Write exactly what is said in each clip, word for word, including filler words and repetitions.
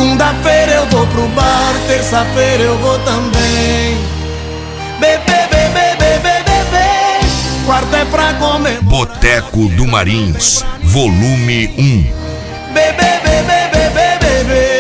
Segunda-feira eu vou pro bar, terça-feira eu vou também. Bebê, bebê, bebê, bebê. Quarta é pra comer. Boteco do Marins, volume um. Bebê, bebê, bebê, bebê.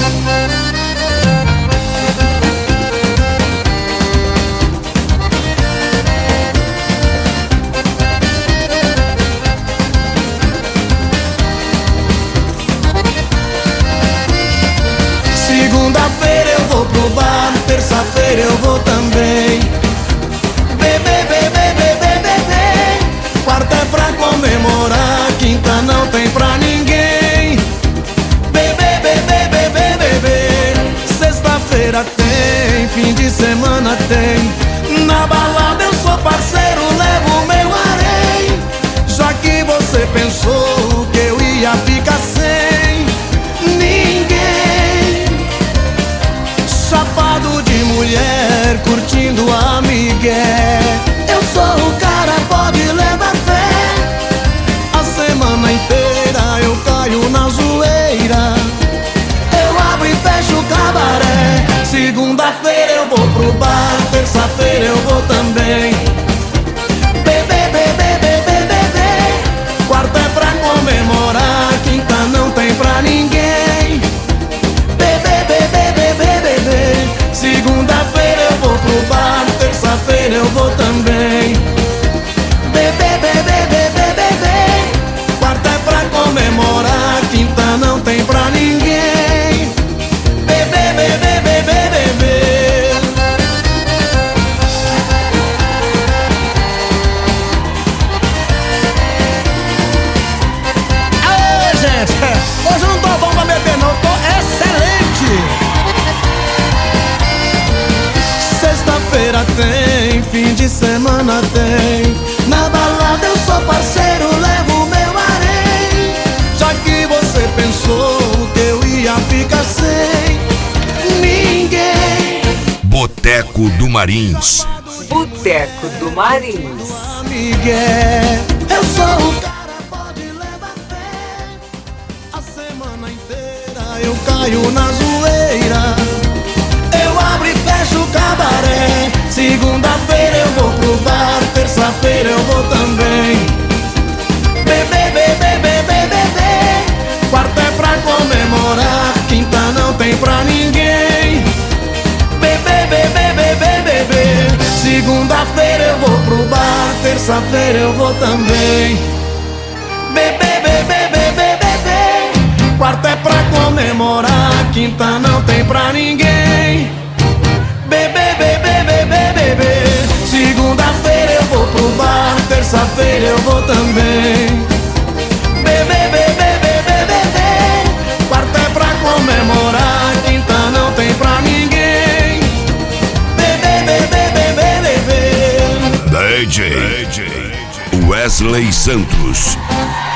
Segunda-feira eu vou pro bar, terça-feira eu vou também. Bebê, bebê, bebê, bebê. Quarta é pra comemorar, quinta não tem pra ninguém. Bebê, bebê, bebê, bebê. Sexta-feira tem, fim de semana tem. Na balada eu sou parceiro, levo meu harém. Já que você pensou que eu ia ficar sem ninguém. Chapado de mulher, curtindo a migué. Eu sou o cara, pode levar fé. A semana inteira eu caio na zoeira. Eu abro e fecho o cabaré. Segunda-feira eu vou pro bar, terça-feira eu vou também. Bebê, bebê, bebê, bebê. Quarta é pra comemorar, quinta não tem pra ninguém. Bebê, bebê, bebê, bebê. Segunda-feira eu vou pro bar, terça-feira eu vou também. Bebê, bebê, bebê, bebê. Quarta é pra comemorar, quinta não tem pra ninguém. Bebê, bebê, bebê, bebê. Aê, gente, hoje eu não tô bom pra beber não, tô excelente. Sexta-feira tem, fim de semana tem. Na balada eu sou parceiro, levo meu harém. Já que você pensou que eu ia ficar sem ninguém. Boteco do Marins. Boteco do Marins. Miguel, eu sou o cara, pode levar fé. A semana inteira eu caio na zoeira. Eu abro e fecho o cabaré. Segunda-feira eu vou pro bar, terça-feira eu vou também. Bebê, bebê, bebê, bebê. Quarta é pra comemorar, quinta não tem pra ninguém. Bebê, bebê, bebê, bebê. Segunda-feira eu vou pro bar, terça-feira eu vou também. Bebê, bebê, bebê, bebê. Quarta é pra comemorar, quinta não tem pra ninguém. Bebê, bebê, bebê, bebê. Segunda-feira eu vou pro bar, terça-feira eu vou também. Bebê, bebê, bebê, bebê. Quarta é pra comemorar, quinta não tem pra ninguém. Bebê, bebê, bebê, bebê. D J Wesley Santos.